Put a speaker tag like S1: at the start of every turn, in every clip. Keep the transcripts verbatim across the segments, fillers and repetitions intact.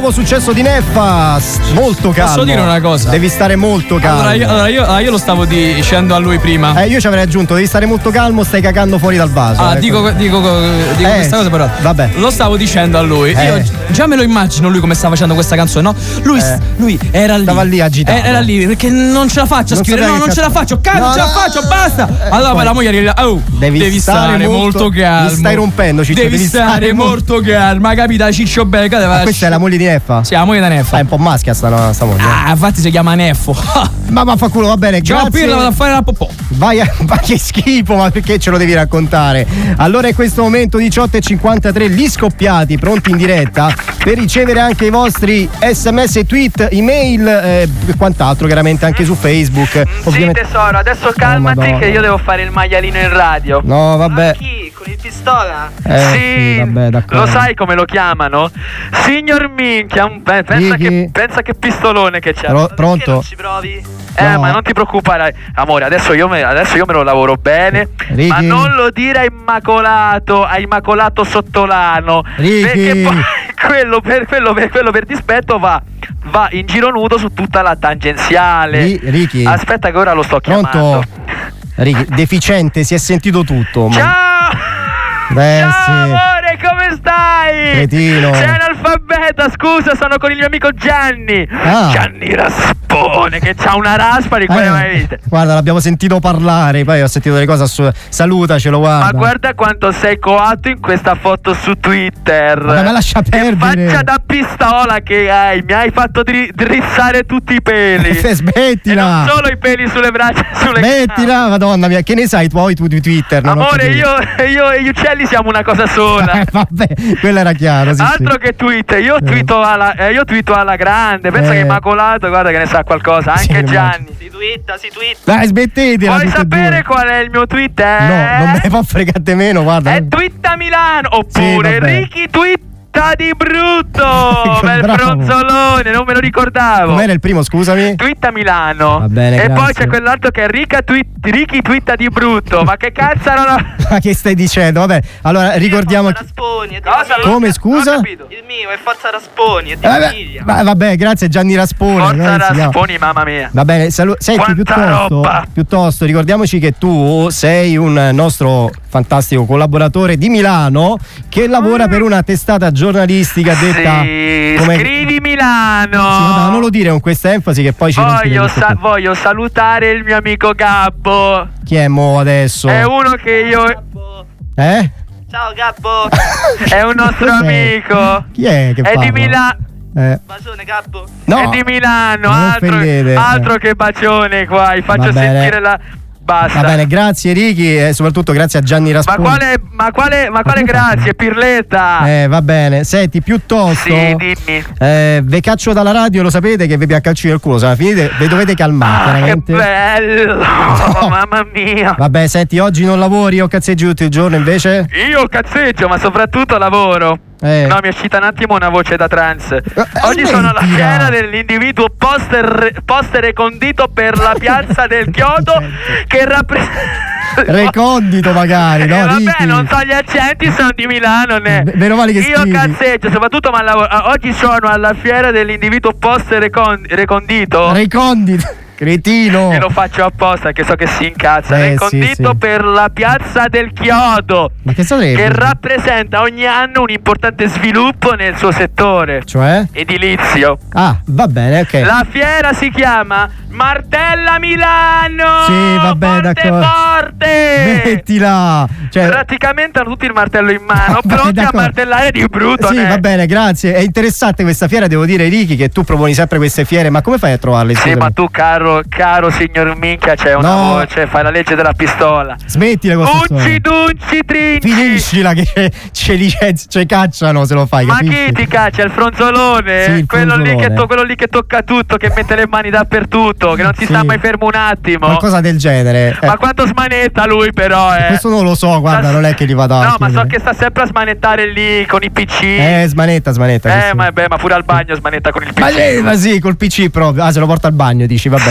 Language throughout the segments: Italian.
S1: nuovo successo di Neffa, molto calmo.
S2: Posso dire una cosa?
S1: Devi stare molto calmo.
S2: Allora io, allora io, io lo stavo dicendo a lui prima.
S1: Eh, io ci avrei aggiunto, devi stare molto calmo, stai cagando fuori dal vaso.
S2: Ah,
S1: ecco.
S2: dico, dico, dico
S1: eh,
S2: questa cosa però.
S1: Vabbè.
S2: Lo stavo dicendo a lui.
S1: Eh.
S2: Io già me lo immagino lui come stava facendo questa canzone, no? Lui,
S1: Eh.
S2: lui era lì.
S1: Stava lì agitato.
S2: Era lì perché non ce la faccio a
S1: Non
S2: scrivere.
S1: sapeva
S2: No,
S1: che
S2: non ce la
S1: cazzo-
S2: faccio. Cazzo,
S1: No,
S2: non ce la
S1: no.
S2: faccio, basta.
S1: Eh,
S2: Allora
S1: poi-
S2: poi la moglie arriva. Oh,
S1: Devi
S2: devi stare,
S1: stare
S2: molto,
S1: molto-
S2: calmo.
S1: mi stai rompendo, Ciccio,
S2: Devi,
S1: devi
S2: stare,
S1: stare
S2: molto calmo. Ma capita Ciccio Becca deve
S1: Ah, questa è la moglie di Neffa?
S2: Sì, la moglie da Neffa.
S1: Ah, è un po' maschia sta, no, sta moglie.
S2: Ah, infatti si chiama Neffo.
S1: Ma vaffanculo, va bene,
S2: Ciao
S1: grazie.
S2: Pirla, vado a fare la popò.
S1: Vai a, ma che schifo, ma perché ce lo devi raccontare? Allora in questo momento diciotto e cinquantatré, gli scoppiati, pronti in diretta per ricevere anche i vostri sms, tweet, email e quant'altro, chiaramente anche su Facebook.
S3: Sì tesoro, adesso calmati
S1: Madonna.
S3: che io devo fare il maialino in radio.
S1: No, vabbè.
S3: Chi? Con il pistola?
S1: Eh,
S3: sì,
S1: sì, vabbè, d'accordo.
S3: lo sai come lo chiamano? Signor Minchia, un- eh, pensa,
S1: Ricky?
S3: che, pensa che pistolone che c'è.
S1: Pro-
S3: Perché
S1: pronto?
S3: non ci provi? Eh,
S1: No.
S3: ma non ti preoccupare, amore, adesso io me, adesso io me lo lavoro bene.
S1: Ricky?
S3: Ma non lo dire a Immacolato, a Immacolato Sottolano.
S1: Ricky?
S3: Perché poi quello per, quello per, quello per dispetto va, va in giro nudo su tutta la tangenziale.
S1: Ri- Ricky?
S3: Aspetta che ora lo sto chiamando.
S1: Pronto? Ricky, deficiente, si è sentito tutto. ma-
S3: Ciao!
S1: Beh,
S3: Ciao
S1: sì.
S3: amore, come stai?
S1: Cretino.
S3: Sei analfabeta, scusa, sono con il mio amico Gianni.
S1: Ah.
S3: Gianni Raspone, che c'ha una raspa di quelle
S1: Eh,
S3: mai viste.
S1: guarda, l'abbiamo sentito parlare, poi ho sentito delle cose assu- salutacelo, guarda.
S3: Ma guarda quanto sei coatto in questa foto su Twitter.
S1: Ma me lascia
S3: Che
S1: perdere.
S3: faccia da pistola che hai, mi hai fatto dri- drizzare tutti i peli.
S1: Eh,
S3: E
S1: smettila.
S3: non solo i peli sulle braccia, sulle
S1: Smettila, madonna mia, che ne sai tuoi tu di Twitter? Non ho
S3: Amore,
S1: capito.
S3: io, io e gli uccelli siamo una cosa sola.
S1: Eh, vabbè, quello era chiaro, sì,
S3: Altro
S1: sì.
S3: che tweet, io tweeto alla, eh, io tweeto alla grande. Pensa
S1: Eh.
S3: che Immacolato, guarda che ne sa qualcosa.
S1: Sì,
S3: Anche
S1: immagino.
S3: Gianni. Si twitta, si twitta.
S1: Dai, smettetela.
S3: Vuoi
S1: tutte e
S3: sapere
S1: due.
S3: qual è il mio tweet? Eh?
S1: No, non me ne può fregare meno, guarda.
S3: È Twitta Milano.
S1: Sì,
S3: Oppure
S1: vabbè.
S3: Ricky Twitta di brutto. Bel
S1: Bravo.
S3: fronzolone, non me lo ricordavo.
S1: Com'era il primo, scusami?
S3: Twitta Milano.
S1: Va bene,
S3: e
S1: grazie.
S3: poi c'è quell'altro che è Rica tweet, Ricky Twitta di brutto. Ma che cazzo era una...
S1: Ma che stai dicendo? Vabbè, allora ricordiamo
S4: Forza Rasponi, è di
S3: Cosa?
S4: famiglia.
S1: come, scusa?
S3: Non ho capito.
S4: Il mio è Forza Rasponi, è di
S1: Eh, vabbè,
S4: famiglia.
S1: va- vabbè, grazie Gianni Raspone.
S3: Forza
S1: come si chiama?
S3: Rasponi, mamma mia.
S1: Va bene, salu- senti,
S3: Quanta
S1: piuttosto,
S3: roba!
S1: piuttosto ricordiamoci che tu sei un nostro fantastico collaboratore di Milano che lavora per una testata giornalistica detta
S3: Sì,
S1: come...
S3: scrivi Milano.
S1: Sì, vabbè, ma non lo dire con questa enfasi che poi ci rompi le
S3: Voglio,
S1: scatole.
S3: sa- voglio salutare il mio amico Gabbo.
S1: Chi è mo adesso?
S3: È uno che io.
S4: Gabbo.
S1: Eh?
S4: Ciao Gabbo.
S3: È un nostro
S1: Cos'è?
S3: amico.
S1: Chi è che
S3: È
S1: parla?
S3: di Milano.
S1: Eh.
S4: Bacione Gabbo.
S1: No,
S3: È di Milano.
S1: non
S3: Altro,
S1: offendete.
S3: altro che bacione qua. Vi faccio
S1: Va bene.
S3: sentire la. Basta.
S1: Va bene, grazie Ricky e soprattutto grazie a Gianni
S3: Ma
S1: Rasponi.
S3: quale, ma quale, ma quale grazie, Pirletta?
S1: Eh, va bene. Senti, piuttosto
S3: Sì, dimmi.
S1: eh, ve caccio dalla radio, lo sapete che vi piac calci del culo, se la finite ve dovete calmare,
S3: Ah, che
S1: chiaramente.
S3: bello.
S1: No.
S3: Mamma mia.
S1: Vabbè, senti, oggi non lavori o cazzeggi tutto il giorno invece?
S3: Io cazzeggio, ma soprattutto lavoro.
S1: Eh.
S3: No, mi è uscita un attimo una voce da trance.
S1: Eh,
S3: Oggi sono alla
S1: smettila.
S3: fiera dell'individuo poster, poster recondito per la piazza del Chiodo che rappresenta...
S1: Recondito magari, no?
S3: Eh, vabbè,
S1: Ricky?
S3: non so gli accenti, sono di Milano, ne.
S1: Beh, meno male che
S3: Io
S1: scrivi.
S3: cazzeggio, soprattutto ma lav- ah, oggi sono alla fiera dell'individuo poster recon- recondito.
S1: Recondito. Cretino.
S3: E lo faccio apposta che so che si incazza.
S1: Eh,
S3: Recondito
S1: sì, sì.
S3: per la piazza del Chiodo.
S1: Ma che sarebbe?
S3: Che rappresenta ogni anno un importante sviluppo nel suo settore
S1: Cioè?
S3: edilizio.
S1: Ah, va bene, ok.
S3: La fiera si chiama Martella Milano.
S1: Sì, vabbè,
S3: forte,
S1: d'accordo.
S3: forte.
S1: Mettila. Cioè,
S3: Praticamente hanno tutti il martello in mano,
S1: Vabbè,
S3: pronti a
S1: d'accordo.
S3: martellare di brutto.
S1: sì,
S3: ne.
S1: va bene, grazie. È interessante questa fiera, devo dire, Ricky, che tu proponi sempre queste fiere, ma come fai a trovarle?
S3: Sì,
S1: Scusami.
S3: ma tu, caro, caro signor Minchia, c'è una
S1: No.
S3: voce, fai la legge della pistola.
S1: Smettila con questa
S3: Unci,
S1: storia.
S3: dunci, trinci.
S1: Finiscila che ce li ce cacciano se lo fai,
S3: Ma
S1: capisci?
S3: chi ti caccia? Il fronzolone?
S1: Sì, il
S3: quello, Lì
S1: fronzolone.
S3: che to- quello lì che tocca tutto, che mette le mani dappertutto, che non si
S1: Sì.
S3: sta mai fermo un attimo.
S1: Qualcosa del genere. Eh,
S3: Ma quanto smanetta lui però, eh.
S1: questo non lo so, guarda,
S3: Sta-
S1: non è che li vado a
S3: No, ma so
S1: chiedere.
S3: che sta sempre a smanettare lì con i P C.
S1: Eh, smanetta, smanetta.
S3: Eh,
S1: questo.
S3: ma, beh, ma pure al bagno smanetta con il P C.
S1: Ma, sì, ma sì, col P C proprio. Ah, se lo porta al bagno, dici, vabbè.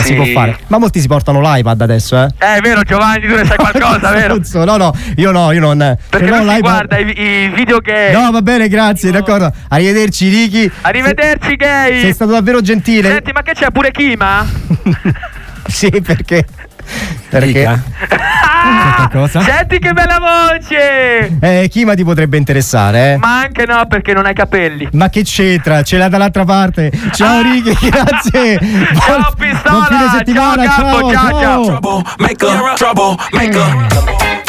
S1: vabbè,
S3: Sì.
S1: si può fare. Ma molti si portano l'iPad adesso, eh?
S3: Eh, è vero Giovanni, tu ne sai qualcosa, vero?
S1: Stronzo, no, no, io no, io non.
S3: Perché
S1: ce l'ho
S3: non si
S1: l'iPad.
S3: guarda i, i video gay.
S1: No, va bene, grazie, d'accordo. Arrivederci, Ricky.
S3: Arrivederci gay.
S1: Sei stato davvero gentile.
S3: Senti, ma che c'è pure Kima?
S1: Sì, perché? Perché?
S2: Dica.
S3: Ah,
S2: cosa?
S3: senti che bella voce!
S1: Eh, Kima ti potrebbe interessare, eh?
S3: Ma anche no, perché non hai capelli.
S1: Ma che c'entra? Ce l'ha dall'altra parte. Ciao
S3: Ah.
S1: Ricky, grazie.
S3: Ciao,
S1: Buon-
S3: pistola.
S1: Buon fine settimana.
S3: Ciao, Capo, ciao, ciao.
S5: Troublemaker, troublemaker.